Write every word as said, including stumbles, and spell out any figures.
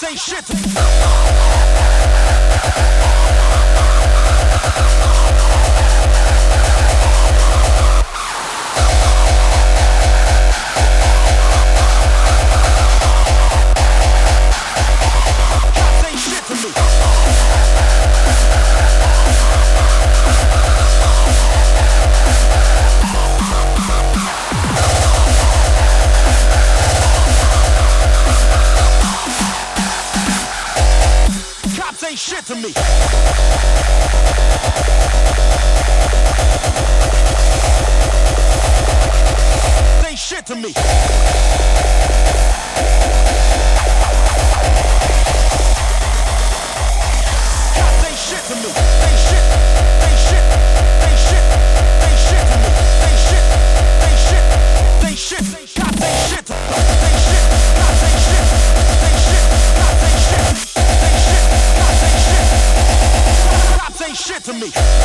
ain't shit to me. Ain't shit to me. Ain't shit to me. Cops ain't shit to me. Ain't shit. Ain't shit. Ain't shit. Ain't shit to me. Ain't shit. Ain't shit. Ain't shit. Cops ain't shit to me. Ain't shit. Cops ain't shit. Ain't shit. Cops ain't shit. Ain't shit. Cops ain't shit. Cops ain't shit to me.